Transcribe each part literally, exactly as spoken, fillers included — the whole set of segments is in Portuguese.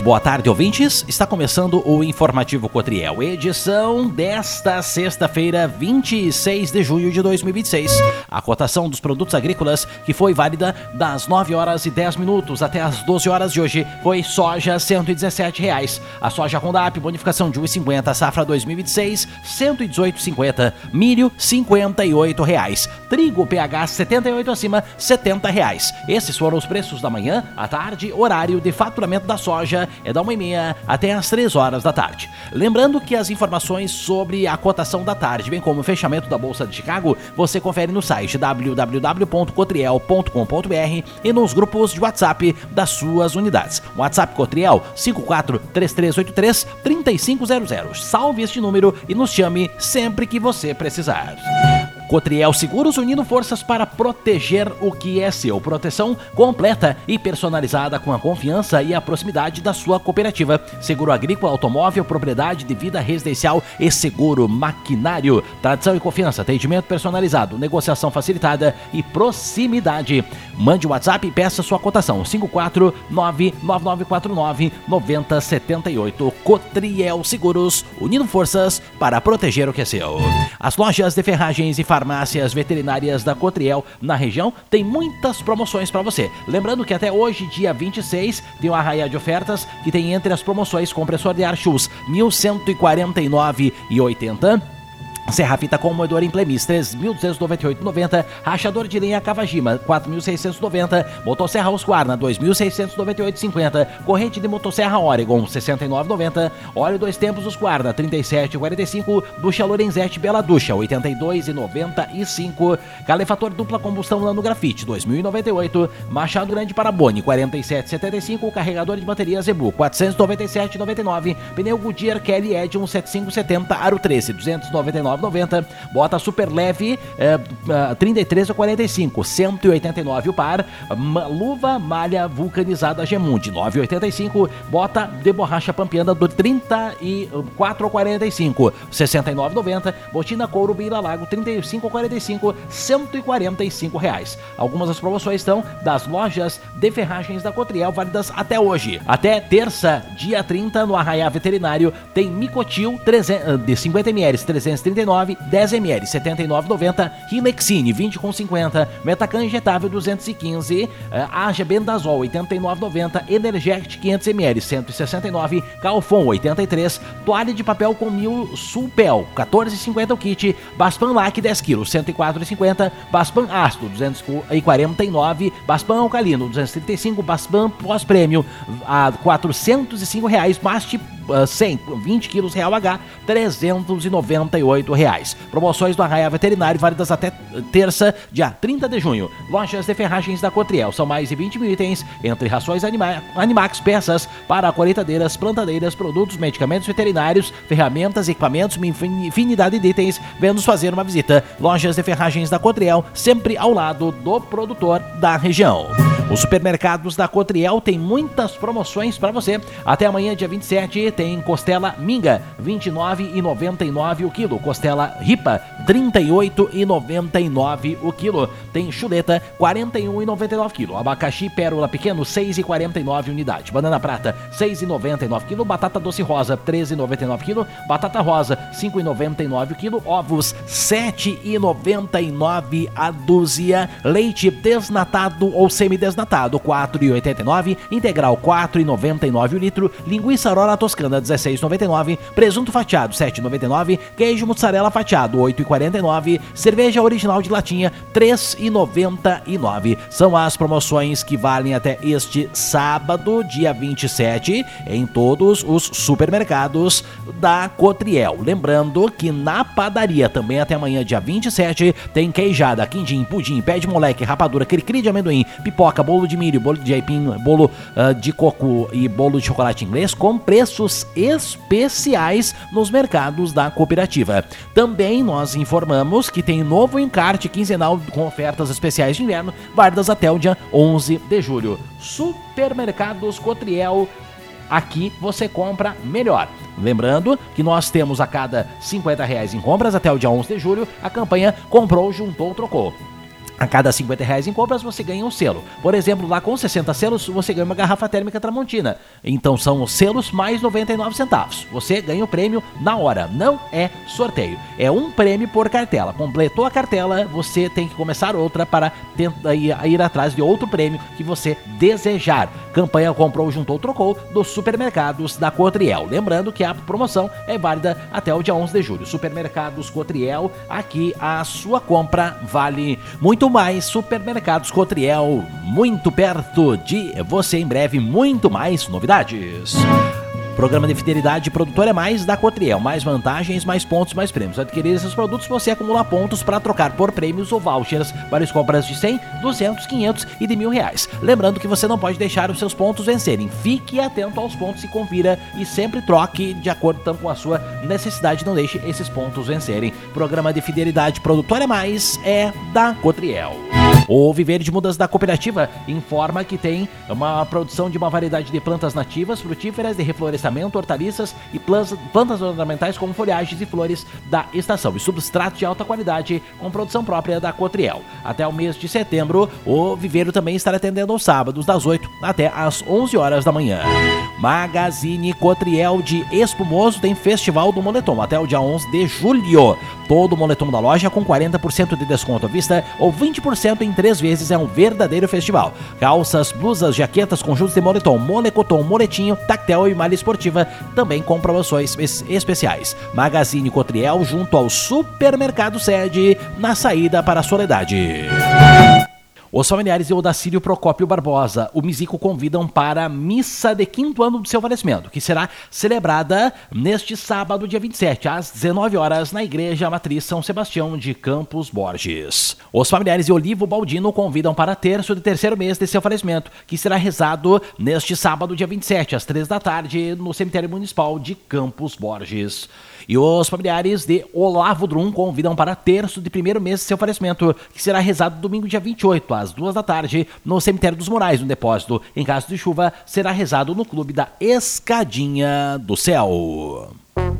boa tarde, ouvintes. Está começando o Informativo Cotriel, edição desta sexta-feira, vinte e seis de junho de dois mil e vinte e seis. A cotação dos produtos agrícolas, que foi válida das nove horas e dez minutos até as doze horas de hoje, foi soja cento e dezessete reais. A soja Rondap, bonificação de um real e cinquenta, safra dois mil e vinte e seis, cento e dezoito reais e cinquenta. Milho, cinquenta e oito reais. Trigo P H setenta e oito acima, setenta reais. Esses foram os preços da manhã, à tarde, horário de faturamento da soja é da uma e meia até as três horas da tarde. Lembrando que as informações sobre a cotação da tarde, bem como o fechamento da Bolsa de Chicago, você confere no site w w w ponto cotriel ponto com ponto b r e nos grupos de WhatsApp das suas unidades. WhatsApp Cotriel cinco quatro três três oito três três cinco zero zero. Salve este número e nos chame sempre que você precisar. Cotriel Seguros, unindo forças para proteger o que é seu. Proteção completa e personalizada com a confiança e a proximidade da sua cooperativa. Seguro agrícola, automóvel, propriedade de vida residencial e seguro maquinário. Tradição e confiança, atendimento personalizado, negociação facilitada e proximidade. Mande o WhatsApp e peça sua cotação. cinco quatro nove nove nove quatro nove nove zero sete oito. Cotriel Seguros, unindo forças para proteger o que é seu. As lojas de ferragens e farmácias veterinárias da Cotriel na região tem muitas promoções para você. Lembrando que até hoje, dia vinte e seis, tem uma arraia de ofertas que tem entre as promoções compressor de ar Schultz mil cento e quarenta e nove reais e oitenta centavos. Serra fita com moedor Implemis três mil duzentos e noventa e oito reais e noventa centavos, rachador de lenha Kawajima quatro mil seiscentos e noventa reais, motosserra Husqvarna dois mil seiscentos e noventa e oito reais e cinquenta centavos, corrente de motosserra Oregon sessenta e nove reais e noventa centavos, óleo dois tempos Husqvarna trinta e sete reais e quarenta e cinco centavos, ducha Lorenzetti Bela Ducha oitenta e dois reais e noventa e cinco centavos, calefator dupla combustão Nano Grafite dois mil e noventa e oito reais, Machado Grande Parabone quarenta e sete reais e setenta e cinco centavos, carregador de bateria Zebu quatrocentos e noventa e sete reais e noventa e nove centavos, pneu Goodyear Kelly Edition setenta e cinco setenta aro treze duzentos e noventa e nove reais e noventa centavos, bota super leve é, trinta e três reais e quarenta e cinco centavos, cento e oitenta e nove reais o par, luva malha vulcanizada Gemundi nove reais e oitenta e cinco centavos, bota de borracha pampeana do trinta e quatro reais e quarenta e cinco centavos, sessenta e nove reais e noventa centavos, botina couro Beira Lago trinta e cinco reais e quarenta e cinco centavos, cento e quarenta e cinco reais. Algumas das promoções estão das lojas de ferragens da Cotriel, válidas até hoje. Até terça, dia trinta, no Arraiá Veterinário, tem Micotil trezentos, de cinquenta mililitros trezentos e trinta e nove, dez mililitros setenta e nove reais e noventa centavos, Rilexine vinte com cinquenta, Metacan injetável duzentos e quinze, uh, Aja Bendazol oitenta e nove reais e noventa centavos, Energect quinhentos mililitros cento e sessenta e nove reais, Calfon oitenta e três, toalha de papel com mil Sulpel quatorze reais e cinquenta centavos o kit, Baspan Lac dez quilos cento e quatro reais e cinquenta centavos, Baspan Ácido duzentos e quarenta e nove reais, Baspan Alcalino duzentos e trinta e cinco reais, Baspan Pós-Prêmio a quatrocentos e cinco reais, Mast Uh, cem, vinte quilos Real H, trezentos e noventa e oito reais. Promoções do Arraiá Veterinário válidas até terça, dia trinta de junho. Lojas de ferragens da Cotriel, são mais de vinte mil itens, entre rações anima Animax, peças para colheitadeiras, plantadeiras, produtos, medicamentos veterinários, ferramentas, equipamentos, uma infinidade de itens. Vem-nos fazer uma visita. Lojas de ferragens da Cotriel, sempre ao lado do produtor da região. Os supermercados da Cotriel têm muitas promoções para você. Até amanhã, dia vinte e sete, tem costela Minga, vinte e nove reais e noventa e nove centavos o quilo. Costela Ripa, trinta e oito reais e noventa e nove centavos o quilo. Tem chuleta, quarenta e um reais e noventa e nove centavos o quilo. Abacaxi Pérola Pequeno, seis reais e quarenta e nove centavos unidade. Banana Prata, seis reais e noventa e nove centavos o quilo. Batata Doce Rosa, treze reais e noventa e nove centavos o quilo. Batata Rosa, cinco reais e noventa e nove centavos o quilo. Ovos, sete reais e noventa e nove centavos a dúzia. Leite desnatado ou semidesnatado, quatro reais e oitenta e nove centavos. Integral, quatro reais e noventa e nove centavos o litro. Linguiça Aurora Toscana, dezesseis reais e noventa e nove centavos. Presunto fatiado, sete reais e noventa e nove centavos. Queijo mussarela fatiado, oito reais e quarenta e nove centavos. Cerveja original de latinha, três reais e noventa e nove centavos. São as promoções que valem até este sábado, dia vinte e sete, em todos os supermercados da Cotriel. Lembrando que na padaria, também até amanhã, dia vinte e sete, tem queijada, quindim, pudim, pé de moleque, rapadura, cri-cri de amendoim, pipoca, bolo de milho, bolo de aipim, bolo uh, de coco e bolo de chocolate inglês com preços especiais nos mercados da cooperativa. Também nós informamos que tem novo encarte quinzenal com ofertas especiais de inverno, válidas até o dia onze de julho. Supermercados Cotriel, aqui você compra melhor. Lembrando que nós temos a cada cinquenta reais em compras até o dia onze de julho a campanha Comprou, Juntou, Trocou. A cada cinquenta reais em compras você ganha um selo. Por exemplo, lá com sessenta selos você ganha uma garrafa térmica Tramontina. Então são os selos mais noventa e nove centavos. Você ganha o prêmio na hora, não é sorteio. É um prêmio por cartela. Completou a cartela, você tem que começar outra para tentar ir, ir atrás de outro prêmio que você desejar. Campanha Comprou, Juntou, Trocou dos supermercados da Cotriel. Lembrando que a promoção é válida até o dia onze de julho. Supermercados Cotriel, aqui a sua compra vale muito mais. Supermercados Cotriel, muito perto de você. Em breve, muito mais novidades. Programa de fidelidade Produtor é Mais da Cotriel. Mais vantagens, mais pontos, mais prêmios. Adquirir esses produtos, você acumula pontos para trocar por prêmios ou vouchers para as compras de cem, duzentos, quinhentos e de mil reais. Lembrando que você não pode deixar os seus pontos vencerem. Fique atento aos pontos e confira e sempre troque de acordo então, com a sua necessidade. Não deixe esses pontos vencerem. Programa de fidelidade Produtor é Mais é da Cotriel. O Viver de Mudas da Cooperativa informa que tem uma produção de uma variedade de plantas nativas, frutíferas, de reflorestamento, hortaliças e plantas, plantas ornamentais como folhagens e flores da estação e substratos de alta qualidade com produção própria da Cotriel. Até o mês de setembro, o viveiro também estará atendendo aos sábados das oito até às onze horas da manhã. Magazine Cotriel de Espumoso tem Festival do Moletom até o dia onze de julho. Todo o moletom da loja com quarenta por cento de desconto à vista ou vinte por cento em três vezes. É um verdadeiro festival. Calças, blusas, jaquetas, conjuntos de moletom, molecotom, moletinho, tactel e malha esportiva também com promoções especiais. Magazine Cotriel junto ao Supermercado Sede na saída para a Soledade. Os familiares de Odacílio Procópio Barbosa, o Misico, convidam para a missa de quinto ano do seu falecimento, que será celebrada neste sábado, dia vinte e sete, às dezenove horas, na Igreja Matriz São Sebastião de Campos Borges. Os familiares de Olivo Baldino convidam para terço de terceiro mês de seu falecimento, que será rezado neste sábado, dia vinte e sete, às três da tarde, no Cemitério Municipal de Campos Borges. E os familiares de Olavo Drum convidam para terço de primeiro mês de seu falecimento, que será rezado domingo, dia vinte e oito, às duas da tarde, no Cemitério dos Morais, no depósito. Em caso de chuva, será rezado no Clube da Escadinha do Céu.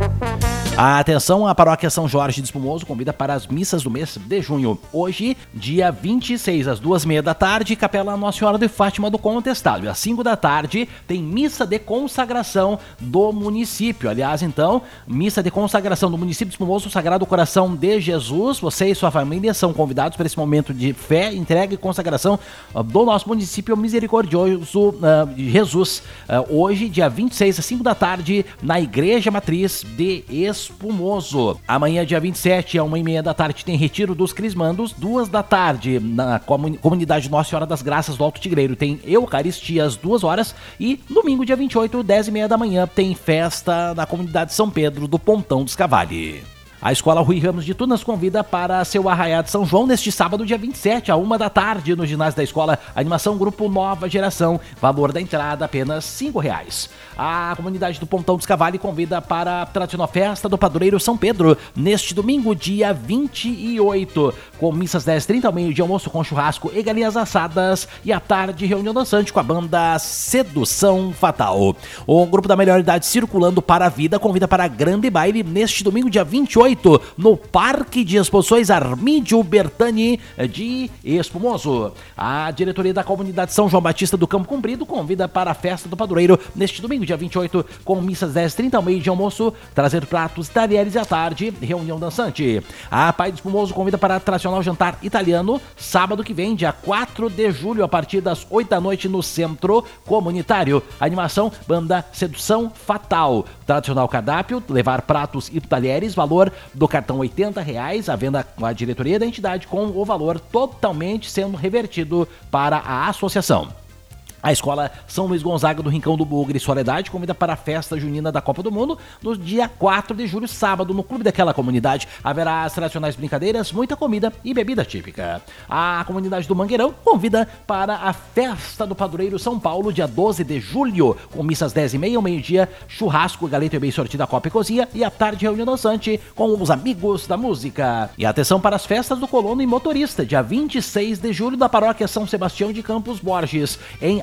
Atenção, a Paróquia São Jorge de Espumoso convida para as missas do mês de junho. Hoje, dia vinte e seis, às duas e meia da tarde, Capela Nossa Senhora de Fátima do Contestado. E às cinco da tarde, tem missa de consagração do município. Aliás, então, missa de consagração do município de Espumoso, Sagrado Coração de Jesus. Você e sua família são convidados para esse momento de fé, entrega e consagração do nosso município misericordioso uh, Jesus. Uh, hoje, dia vinte e seis, às cinco da tarde, na Igreja Matriz de Espumoso. Espumoso. Amanhã, dia vinte e sete, às uma e meia da tarde, tem retiro dos crismandos. Duas da tarde, na comunidade Nossa Senhora das Graças do Alto Tigreiro, tem Eucaristia às duas horas. E domingo, dia vinte e oito, dez e meia da manhã, tem festa na comunidade São Pedro do Pontão dos Cavale. A Escola Rui Ramos de Tunas convida para seu Arraiá de São João neste sábado, dia vinte e sete, à uma da tarde, no ginásio da escola. Animação Grupo Nova Geração. Valor da entrada apenas cinco reais. A comunidade do Pontão dos Cavale convida para a tradicional festa do Padroeiro São Pedro neste domingo, dia vinte e oito, com missas dez e trinta ao meio-dia, almoço com churrasco e galinhas assadas, e à tarde reunião dançante com a banda Sedução Fatal. O Grupo da Melhor Idade Circulando para a Vida convida para grande baile neste domingo, dia vinte e oito, no Parque de Exposições Armídio Bertani de Espumoso. A diretoria da comunidade São João Batista do Campo Comprido convida para a festa do Padroeiro neste domingo, dia vinte e oito, com missas dez e trinta ao meio de almoço, trazer pratos e talheres, e à tarde, reunião dançante. A Pai de Espumoso convida para a tradicional jantar italiano, sábado que vem, dia quatro de julho, a partir das oito da noite, no Centro Comunitário. Animação, banda Sedução Fatal. Tradicional cardápio, levar pratos e talheres, valor do cartão oitenta reais, a venda com a diretoria da entidade, com o valor totalmente sendo revertido para a associação. A Escola São Luís Gonzaga do Rincão do Bugre e Soledade convida para a festa junina da Copa do Mundo no dia quatro de julho, sábado, no clube daquela comunidade. Haverá as tradicionais brincadeiras, muita comida e bebida típica. A comunidade do Mangueirão convida para a festa do Padroeiro São Paulo, dia doze de julho, com missas dez e meia ao meio-dia, churrasco, galeta e bem sortida, copa e cozinha, e à tarde reunião dançante com os amigos da música. E atenção para as festas do Colono e Motorista, dia vinte e seis de julho, da Paróquia São Sebastião de Campos Borges, em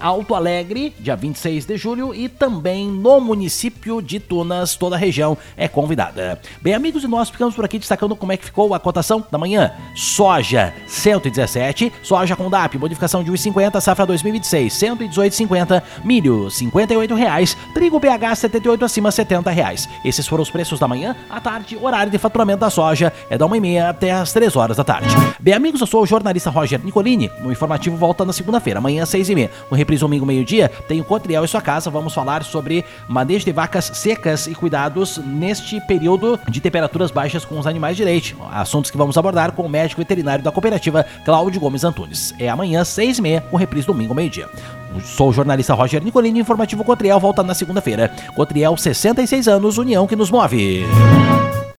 Alto Alegre, dia vinte e seis de julho, e também no município de Tunas, toda a região é convidada. Bem, amigos, e nós ficamos por aqui destacando como é que ficou a cotação da manhã. Soja, cento e dezessete, soja com D A P, modificação de um e cinquenta, safra dois mil e vinte e seis, cento e dezoito e cinquenta, milho, cinquenta e oito reais, trigo P H setenta e oito acima, setenta reais. Esses foram os preços da manhã. À tarde, horário de faturamento da soja é da uma e meia até as três horas da tarde. Bem, amigos, eu sou o jornalista Roger Nicolini. No informativo volta na segunda-feira, amanhã às seis e meia. No reprise domingo, meio-dia, tem o Cotriel em sua casa. Vamos falar sobre manejo de vacas secas e cuidados neste período de temperaturas baixas com os animais de leite. Assuntos que vamos abordar com o médico veterinário da cooperativa, Cláudio Gomes Antunes. É amanhã às seis e meia, com reprise domingo, meio-dia. Sou o jornalista Roger Nicolini. O informativo Cotriel volta na segunda-feira. Cotriel, sessenta e seis anos, união que nos move.